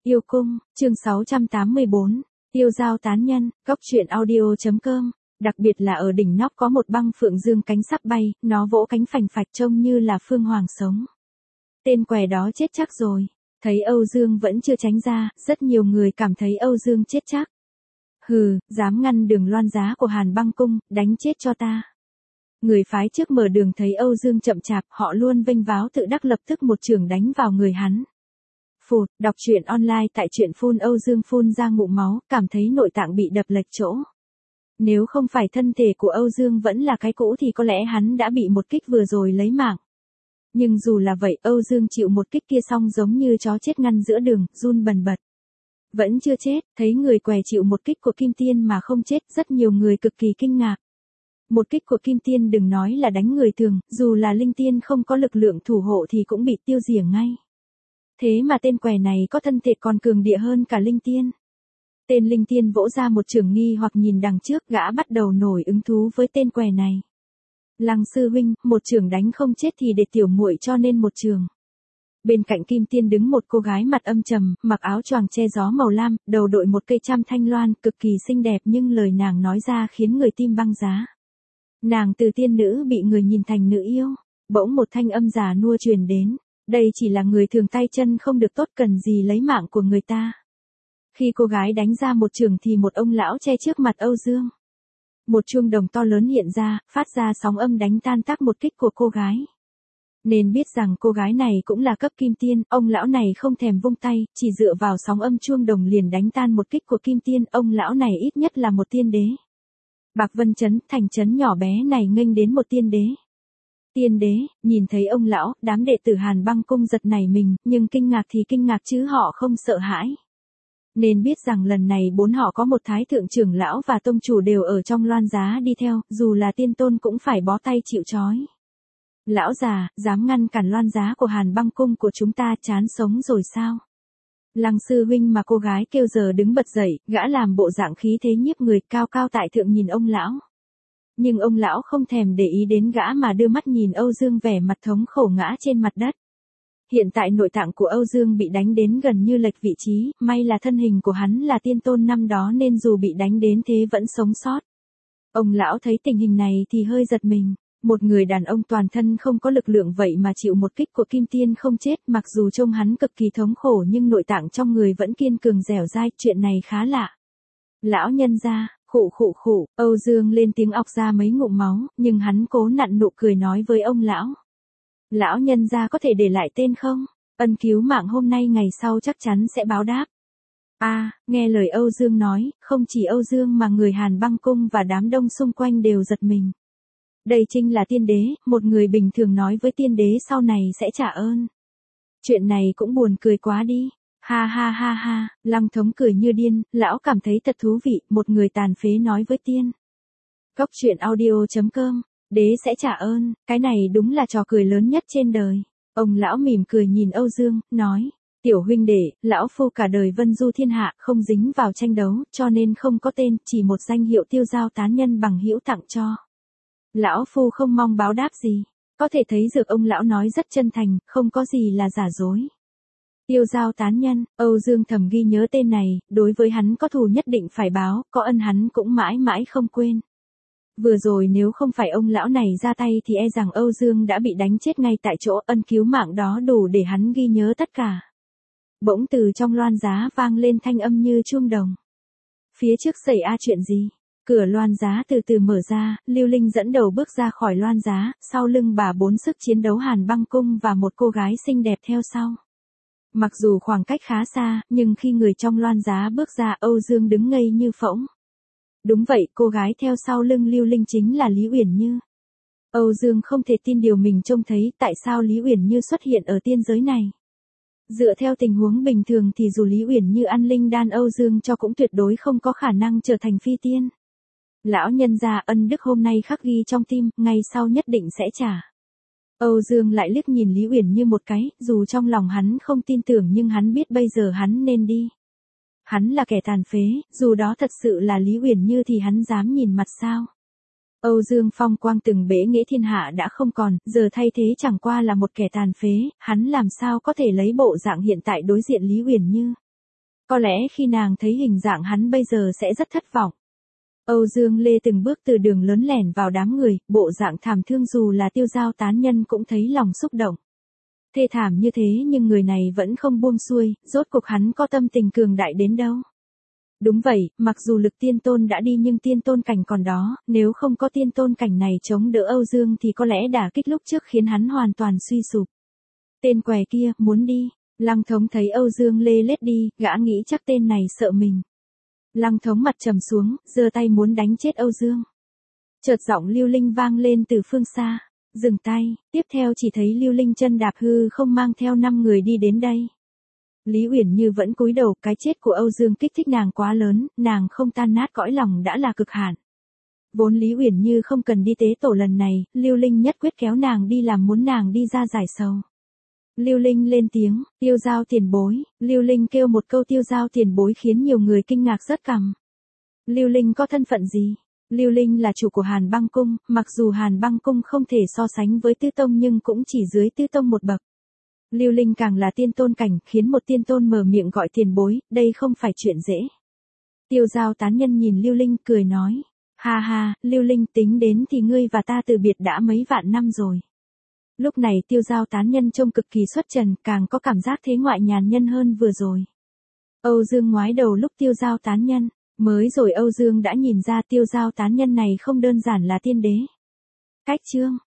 Yêu cung, chương 684, Tiêu giao tán nhân, góc truyện audio.com. Đặc biệt là ở đỉnh nóc có một băng phượng dương cánh sắp bay, nó vỗ cánh phành phạch trông như là phương hoàng sống. Tên què đó chết chắc rồi. Thấy Âu Dương vẫn chưa tránh ra, rất nhiều người cảm thấy Âu Dương chết chắc. Hừ, dám ngăn đường loan giá của Hàn Băng Cung, đánh chết cho ta. Người phái trước mở đường thấy Âu Dương chậm chạp, họ luôn vênh váo tự đắc lập tức một chưởng đánh vào người hắn. Phụt, đọc truyện online tại truyện phun Âu Dương phun ra ngụm máu, cảm thấy nội tạng bị đập lệch chỗ. Nếu không phải thân thể của Âu Dương vẫn là cái cũ thì có lẽ hắn đã bị một kích vừa rồi lấy mạng. Nhưng dù là vậy, Âu Dương chịu một kích kia xong giống như chó chết ngăn giữa đường, run bần bật. Vẫn chưa chết, thấy người què chịu một kích của Kim Tiên mà không chết, rất nhiều người cực kỳ kinh ngạc. Một kích của Kim Tiên đừng nói là đánh người thường, dù là linh tiên không có lực lượng thủ hộ thì cũng bị tiêu diệt ngay. Thế mà tên què này có thân thể còn cường địa hơn cả linh tiên. Tên linh tiên vỗ ra một chưởng nghi hoặc nhìn đằng trước, gã bắt đầu nổi hứng thú với tên què này. Lăng sư huynh, một chưởng đánh không chết thì để tiểu muội cho nên một chưởng. Bên cạnh Kim Tiên đứng một cô gái mặt âm trầm, mặc áo choàng che gió màu lam, đầu đội một cây trăm thanh loan, cực kỳ xinh đẹp nhưng lời nàng nói ra khiến người tim băng giá. Nàng từ tiên nữ bị người nhìn thành nữ yêu. Bỗng một thanh âm già nua truyền đến. Đây chỉ là người thường tay chân không được tốt, cần gì lấy mạng của người ta. Khi cô gái đánh ra một chưởng thì một ông lão che trước mặt Âu Dương. Một chuông đồng to lớn hiện ra, phát ra sóng âm đánh tan tác một kích của cô gái. Nên biết rằng cô gái này cũng là cấp Kim Tiên, ông lão này không thèm vung tay, chỉ dựa vào sóng âm chuông đồng liền đánh tan một kích của Kim Tiên, ông lão này ít nhất là một tiên đế. Bạc Vân Trấn, thành trấn nhỏ bé này nghênh đến một tiên đế. Tiên đế, nhìn thấy ông lão, đám đệ tử Hàn Băng Cung giật nảy mình, nhưng kinh ngạc thì kinh ngạc chứ họ không sợ hãi. Nên biết rằng lần này bốn họ có một thái thượng trưởng lão và tông chủ đều ở trong loan giá đi theo, dù là tiên tôn cũng phải bó tay chịu trói. Lão già, dám ngăn cản loan giá của Hàn Băng Cung của chúng ta, chán sống rồi sao? Lăng sư huynh mà cô gái kêu giờ đứng bật dậy, gã làm bộ dạng khí thế nhiếp người, cao cao tại thượng nhìn ông lão. Nhưng ông lão không thèm để ý đến gã mà đưa mắt nhìn Âu Dương vẻ mặt thống khổ ngã trên mặt đất. Hiện tại nội tạng của Âu Dương bị đánh đến gần như lệch vị trí, may là thân hình của hắn là tiên tôn năm đó nên dù bị đánh đến thế vẫn sống sót. Ông lão thấy tình hình này thì hơi giật mình. Một người đàn ông toàn thân không có lực lượng vậy mà chịu một kích của Kim Tiên không chết, mặc dù trông hắn cực kỳ thống khổ nhưng nội tạng trong người vẫn kiên cường dẻo dai, chuyện này khá lạ. Lão nhân gia, khụ, Âu Dương lên tiếng ọc ra mấy ngụm máu, nhưng hắn cố nặn nụ cười nói với ông lão. Lão nhân gia có thể để lại tên không? Ân cứu mạng hôm nay ngày sau chắc chắn sẽ báo đáp. Nghe lời Âu Dương nói, không chỉ Âu Dương mà người Hàn Băng Cung và đám đông xung quanh đều giật mình. Đây chính là tiên đế, một người bình thường nói với tiên đế sau này sẽ trả ơn. Chuyện này cũng buồn cười quá đi. Ha, Lăng Thống cười như điên, lão cảm thấy thật thú vị, một người tàn phế nói với tiên. Góc truyện audio.com, đế sẽ trả ơn, cái này đúng là trò cười lớn nhất trên đời. Ông lão mỉm cười nhìn Âu Dương, nói, tiểu huynh đệ, lão phu cả đời vân du thiên hạ, không dính vào tranh đấu, cho nên không có tên, chỉ một danh hiệu tiêu giao tán nhân bằng hữu tặng cho. Lão phu không mong báo đáp gì, có thể thấy được ông lão nói rất chân thành, không có gì là giả dối. Tiêu giao tán nhân, Âu Dương thầm ghi nhớ tên này, đối với hắn có thù nhất định phải báo, có ân hắn cũng mãi mãi không quên. Vừa rồi nếu không phải ông lão này ra tay thì e rằng Âu Dương đã bị đánh chết ngay tại chỗ, ân cứu mạng đó đủ để hắn ghi nhớ tất cả. Bỗng từ trong loan giá vang lên thanh âm như chuông đồng. Phía trước xảy ra chuyện gì? Cửa loan giá từ từ mở ra, Lưu Linh dẫn đầu bước ra khỏi loan giá, sau lưng bà bốn sức chiến đấu Hàn Băng Cung và một cô gái xinh đẹp theo sau. Mặc dù khoảng cách khá xa, nhưng khi người trong loan giá bước ra, Âu Dương đứng ngây như phỗng. Đúng vậy, cô gái theo sau lưng Lưu Linh chính là Lý Uyển Như. Âu Dương không thể tin điều mình trông thấy, tại sao Lý Uyển Như xuất hiện ở tiên giới này. Dựa theo tình huống bình thường thì dù Lý Uyển Như ăn linh đan Âu Dương cho cũng tuyệt đối không có khả năng trở thành phi tiên. Lão nhân gia, ân đức hôm nay khắc ghi trong tim, ngày sau nhất định sẽ trả. Âu Dương lại liếc nhìn Lý Uyển Như một cái, dù trong lòng hắn không tin tưởng nhưng hắn biết bây giờ hắn nên đi. Hắn là kẻ tàn phế, dù đó thật sự là Lý Uyển Như thì hắn dám nhìn mặt sao. Âu Dương phong quang từng bẽ nghĩa thiên hạ đã không còn, giờ thay thế chẳng qua là một kẻ tàn phế, hắn làm sao có thể lấy bộ dạng hiện tại đối diện Lý Uyển Như. Có lẽ khi nàng thấy hình dạng hắn bây giờ sẽ rất thất vọng. Âu Dương Lê từng bước từ đường lớn lẻn vào đám người, bộ dạng thảm thương dù là Tiêu Giao tán nhân cũng thấy lòng xúc động. Thê thảm như thế nhưng người này vẫn không buông xuôi, rốt cuộc hắn có tâm tình cường đại đến đâu. Đúng vậy, mặc dù lực tiên tôn đã đi nhưng tiên tôn cảnh còn đó, nếu không có tiên tôn cảnh này chống đỡ Âu Dương thì có lẽ đả kích lúc trước khiến hắn hoàn toàn suy sụp. Tên què kia, muốn đi. Lăng Thống thấy Âu Dương Lê lết đi, gã nghĩ chắc tên này sợ mình. Lăng Thống mặt trầm xuống, giơ tay muốn đánh chết Âu Dương. Chợt giọng Lưu Linh vang lên từ phương xa. Dừng tay, tiếp theo chỉ thấy Lưu Linh chân đạp hư không mang theo 5 người đi đến đây. Lý Uyển Như vẫn cúi đầu, cái chết của Âu Dương kích thích nàng quá lớn, nàng không tan nát cõi lòng đã là cực hạn. Vốn Lý Uyển Như không cần đi tế tổ lần này, Lưu Linh nhất quyết kéo nàng đi làm muốn nàng đi ra giải sầu. Lưu Linh lên tiếng, Tiêu Giao tiền bối, Lưu Linh kêu một câu Tiêu Giao tiền bối khiến nhiều người kinh ngạc rớt cằm. Lưu Linh có thân phận gì? Lưu Linh là chủ của Hàn Băng Cung, mặc dù Hàn Băng Cung không thể so sánh với Tư Tông nhưng cũng chỉ dưới Tư Tông một bậc. Lưu Linh càng là tiên tôn cảnh, khiến một tiên tôn mở miệng gọi tiền bối, đây không phải chuyện dễ. Tiêu Giao tán nhân nhìn Lưu Linh cười nói, ha ha, Lưu Linh tính đến thì ngươi và ta từ biệt đã mấy vạn năm rồi. Lúc này Tiêu Giao tán nhân trông cực kỳ xuất trần, càng có cảm giác thế ngoại nhàn nhân hơn vừa rồi. Âu Dương ngoái đầu lúc Tiêu Giao tán nhân, mới rồi Âu Dương đã nhìn ra Tiêu Giao tán nhân này không đơn giản là tiên đế. Cách chương